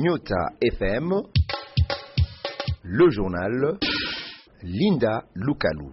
Nyota FM, le journal Linda Lukalu.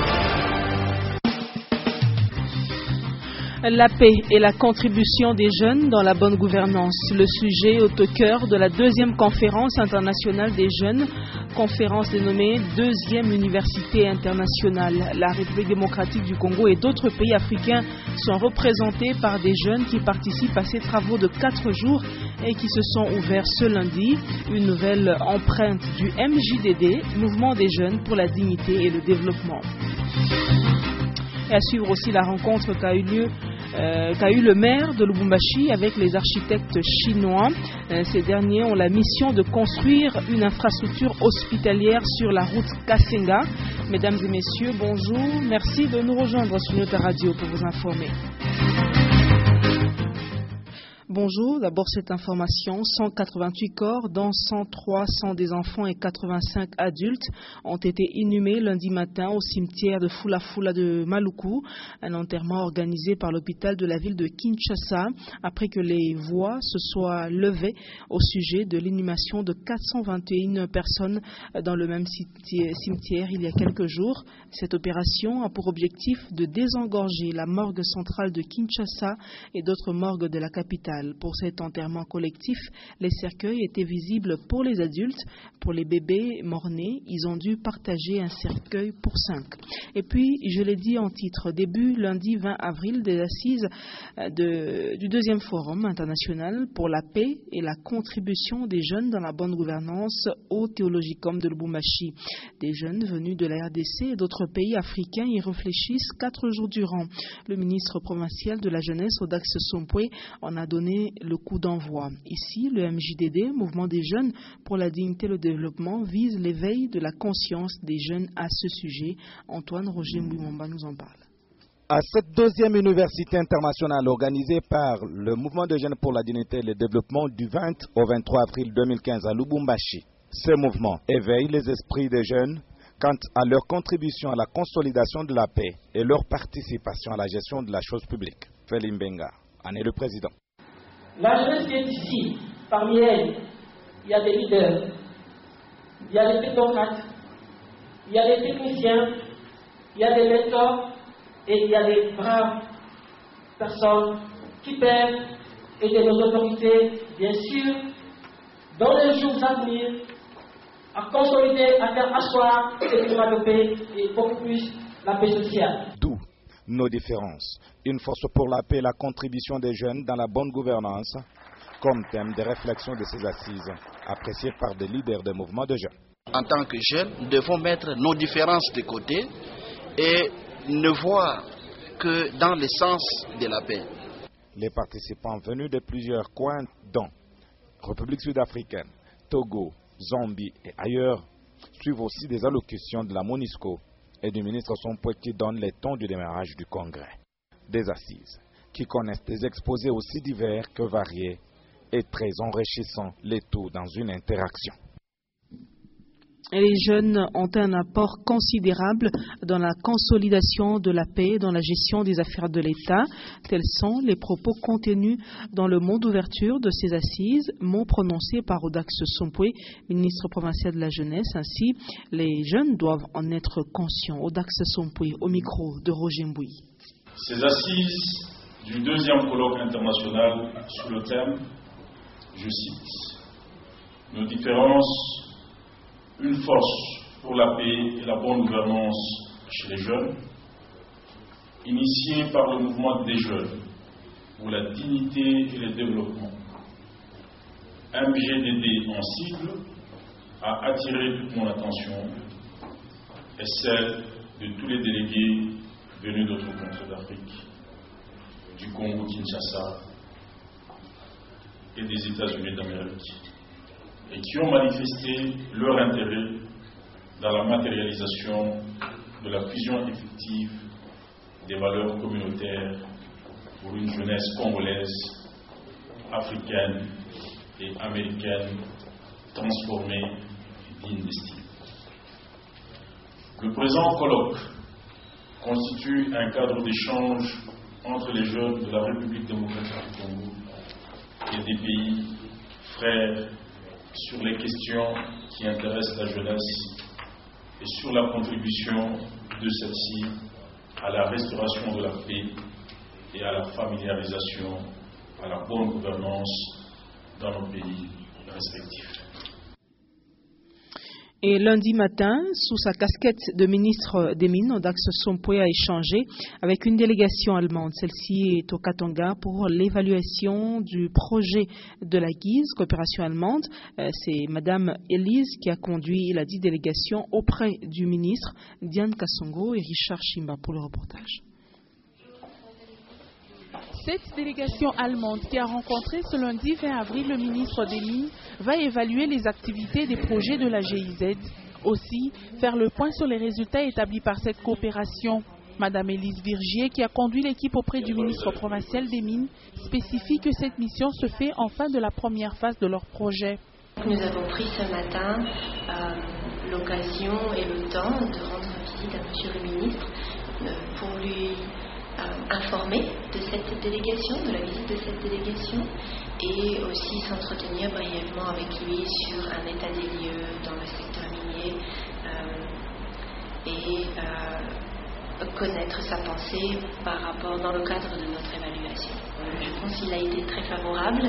La paix et la contribution des jeunes dans la bonne gouvernance. Le sujet est au cœur de la deuxième conférence internationale des jeunes, conférence dénommée Deuxième Université internationale. La République démocratique du Congo et d'autres pays africains sont représentés par des jeunes qui participent à ces travaux de 4 jours et qui se sont ouverts ce lundi. Une nouvelle empreinte du MJDD, Mouvement des jeunes pour la dignité et le développement. Et à suivre aussi la rencontre qu'a eu le maire de Lubumbashi avec les architectes chinois. Ces derniers ont la mission de construire une infrastructure hospitalière sur la route Kasenga. Mesdames et messieurs, bonjour. Merci de nous rejoindre sur notre radio pour vous informer. Bonjour, d'abord cette information, 188 corps, dont 103 sont des enfants et 85 adultes, ont été inhumés lundi matin au cimetière de Fula de Maluku, un enterrement organisé par l'hôpital de la ville de Kinshasa, après que les voix se soient levées au sujet de l'inhumation de 421 personnes dans le même cimetière il y a quelques jours. Cette opération a pour objectif de désengorger la morgue centrale de Kinshasa et d'autres morgues de la capitale. Pour cet enterrement collectif, les cercueils étaient visibles pour les adultes. Pour les bébés mort-nés, ils ont dû partager un cercueil pour 5. Et puis, je l'ai dit en titre, début lundi 20 avril des assises du deuxième forum international pour la paix et la contribution des jeunes dans la bonne gouvernance au Théologicum de Lubumbashi. Des jeunes venus de la RDC et d'autres pays africains y réfléchissent 4 jours durant. Le ministre provincial de la jeunesse, Odax Sompwe, en a donné le coup d'envoi. Ici, le MJDD, Mouvement des jeunes pour la dignité et le développement, vise l'éveil de la conscience des jeunes à ce sujet. Antoine Roger Mbouimomba nous en parle. À cette deuxième université internationale organisée par le Mouvement des jeunes pour la dignité et le développement du 20 au 23 avril 2015 à Lubumbashi, ce mouvement éveille les esprits des jeunes quant à leur contribution à la consolidation de la paix et leur participation à la gestion de la chose publique. Félix Mbenga en est le président. La jeunesse qui est ici, parmi elles, il y a des leaders, il y a des technocrates, il y a des techniciens, il y a des mentors et il y a des braves personnes qui peuvent aider nos autorités, bien sûr, dans les jours à venir, à consolider, à faire asseoir le climat de paix et beaucoup plus la paix sociale. D'où nos différences. Une force pour la paix et la contribution des jeunes dans la bonne gouvernance comme thème de réflexion de ces assises appréciées par des leaders de mouvements de jeunes. En tant que jeunes, nous devons mettre nos différences de côté et ne voir que dans le sens de la paix. Les participants venus de plusieurs coins, dont République sud-africaine, Togo, Zambie et ailleurs, suivent aussi des allocutions de la MONUSCO et du ministre Sompwe qui donne les tons du démarrage du congrès. Des assises qui connaissent des exposés aussi divers que variés et très enrichissant les tout dans une interaction. Les jeunes ont un apport considérable dans la consolidation de la paix, dans la gestion des affaires de l'État. Tels sont les propos contenus dans le mot d'ouverture de ces assises, mot prononcé par Odax Sompwe, ministre provincial de la jeunesse. Ainsi, les jeunes doivent en être conscients. Odax Sompwe, au micro de Roger Mbouy. Ces assises du deuxième colloque international sous le thème, je cite, « Nos différences, une force pour la paix et la bonne gouvernance chez les jeunes », initié par le mouvement des jeunes pour la dignité et le développement. MJDD en sigle a attiré toute mon attention et celle de tous les délégués venus d'autres contrées d'Afrique, du Congo-Kinshasa et des États-Unis d'Amérique, et qui ont manifesté leur intérêt dans la matérialisation de la fusion effective des valeurs communautaires pour une jeunesse congolaise, africaine et américaine transformée et digne d'estime. Le présent colloque constitue un cadre d'échange entre les jeunes de la République démocratique du Congo et des pays frères sur les questions qui intéressent la jeunesse et sur la contribution de celle-ci à la restauration de la paix et à la familiarisation, à la bonne gouvernance dans nos pays respectifs. Et lundi matin, sous sa casquette de ministre des Mines, Audax Sompoé a échangé avec une délégation allemande. Celle-ci est au Katanga pour l'évaluation du projet de la Guise, coopération allemande. C'est Madame Elise qui a conduit la dite délégation auprès du ministre Diane Kassongo et Richard Chimba pour le reportage. Cette délégation allemande qui a rencontré ce lundi 20 avril le ministre des Mines va évaluer les activités des projets de la GIZ. Aussi, faire le point sur les résultats établis par cette coopération. Madame Élise Virgier, qui a conduit l'équipe auprès du ministre provincial des Mines, spécifie que cette mission se fait en fin de la première phase de leur projet. Nous avons pris ce matin l'occasion et le temps de rendre visite à Monsieur le ministre pour lui informer de cette délégation, de la visite de cette délégation, et aussi s'entretenir brièvement avec lui sur un état des lieux dans le secteur minier et connaître sa pensée par rapport dans le cadre de notre évaluation. Je pense qu'il a été très favorable.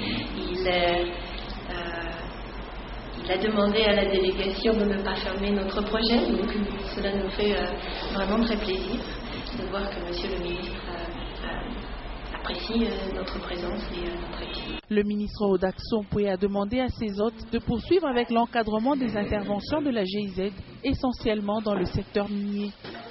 Il a demandé à la délégation de ne pas fermer notre projet, donc cela nous fait vraiment très plaisir de voir que Monsieur le ministre apprécie notre présence et notre activité. Le ministre Audax Sompoé a demandé à ses hôtes de poursuivre avec l'encadrement des interventions de la GIZ, essentiellement dans le secteur minier.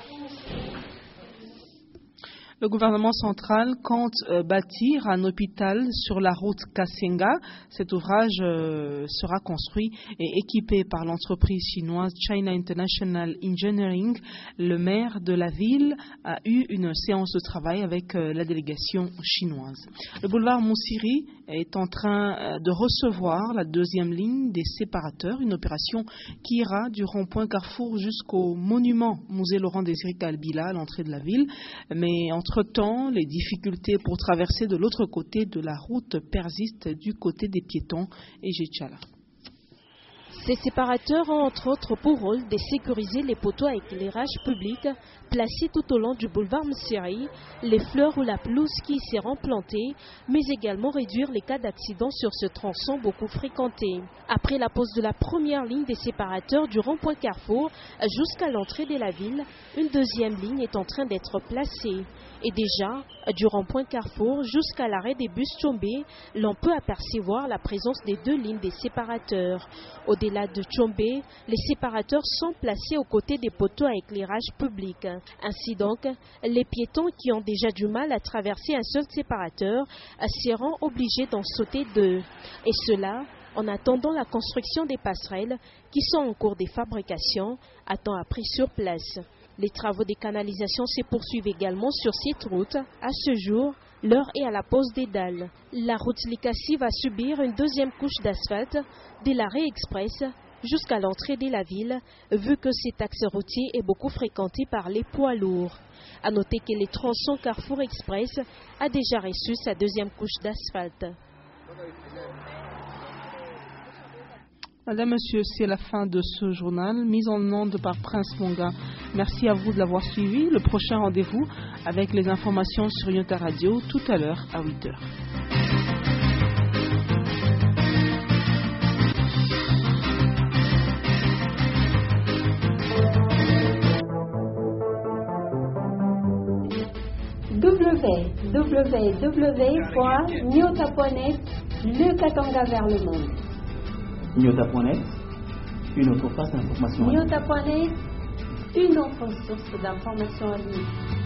Le gouvernement central compte bâtir un hôpital sur la route Kasenga. Cet ouvrage sera construit et équipé par l'entreprise chinoise China International Engineering. Le maire de la ville a eu une séance de travail avec la délégation chinoise. Le boulevard Moussiri est en train de recevoir la deuxième ligne des séparateurs, une opération qui ira du rond-point Carrefour jusqu'au monument Musée Laurent-Désiré Kabila à l'entrée de la ville. Mais entre-temps, les difficultés pour traverser de l'autre côté de la route persistent du côté des piétons et Géchala. Ces séparateurs ont entre autres pour rôle de sécuriser les poteaux à éclairage public placés tout au long du boulevard Moussiri, les fleurs ou la pelouse qui y seront plantées, mais également réduire les cas d'accidents sur ce tronçon beaucoup fréquenté. Après la pose de la première ligne des séparateurs du rond-point Carrefour jusqu'à l'entrée de la ville, une deuxième ligne est en train d'être placée. Et déjà, du rond-point Carrefour jusqu'à l'arrêt des bus Tchombé, l'on peut apercevoir la présence des deux lignes des séparateurs. Au-delà de Tchombé, les séparateurs sont placés aux côtés des poteaux à éclairage public. Ainsi donc, les piétons qui ont déjà du mal à traverser un seul séparateur seront obligés d'en sauter deux. Et cela en attendant la construction des passerelles qui sont en cours de fabrication, a temps appris sur place. Les travaux de canalisation se poursuivent également sur cette route. À ce jour, l'heure est à la pose des dalles. La route Likassi va subir une deuxième couche d'asphalte de l'arrêt express jusqu'à l'entrée de la ville, vu que cet axe routier est beaucoup fréquenté par les poids lourds. A noter que le tronçon Carrefour Express a déjà reçu sa deuxième couche d'asphalte. Madame, Monsieur, c'est la fin de ce journal, mis en onde par Prince Monga. Merci à vous de l'avoir suivi. Le prochain rendez-vous avec les informations sur Yota Radio tout à l'heure à 8h. www.nyota.net, le Katanga vers le monde. Nyota.net, une autre face d'information. Nyota.net, une autre source d'information en ligne.